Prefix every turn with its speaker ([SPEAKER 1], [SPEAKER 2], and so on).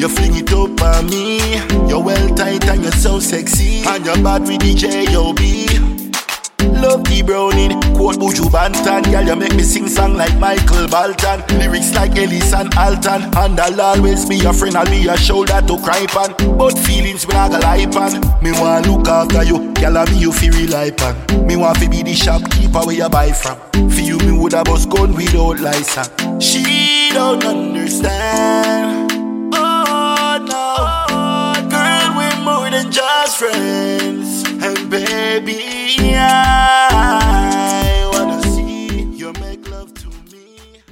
[SPEAKER 1] You fling it up on me. You're well tight and you're so sexy. And you're bad with the J.O.B. Love the browning, quote Buju Banton. Girl, you make me sing song like Michael Bolton. Lyrics like Ellis and Alton. And I'll always be your friend, I'll be your shoulder to cry on. But feelings when I go lie on. Me want look after you, girl, I be you feel rely on. Me want to be the shopkeeper where you buy from. For you, me woulda bust gun without license. She don't understand.